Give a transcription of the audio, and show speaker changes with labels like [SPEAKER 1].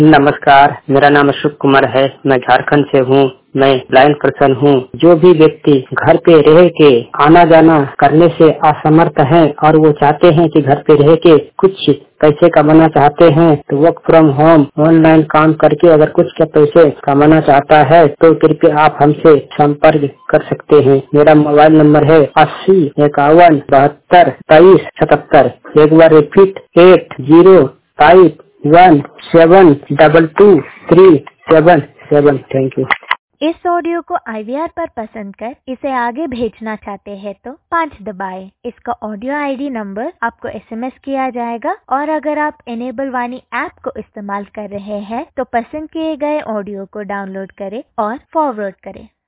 [SPEAKER 1] नमस्कार, मेरा नाम अशोक कुमार है। मैं झारखंड से हूँ। मैं ब्लाइंड पर्सन हूँ। जो भी व्यक्ति घर पे रह के आना जाना करने से असमर्थ हैं और वो चाहते हैं कि घर पे रह के कुछ पैसे कमाना चाहते हैं, तो वर्क फ्रॉम होम ऑनलाइन काम करके अगर कुछ के पैसे कमाना चाहता है तो कृपया आप हमसे संपर्क कर सकते हैं। मेरा मोबाइल नंबर है 8051722377। एक बार रिपीट 8051722377। Thank you.
[SPEAKER 2] इस ऑडियो को IVR पर पसंद कर इसे आगे भेजना चाहते हैं तो 5 दबाएं। इसका ऑडियो ID नंबर आपको SMS किया जाएगा और अगर आप इनेबल वाणी ऐप को इस्तेमाल कर रहे हैं तो पसंद किए गए ऑडियो को डाउनलोड करें और फॉरवर्ड करें।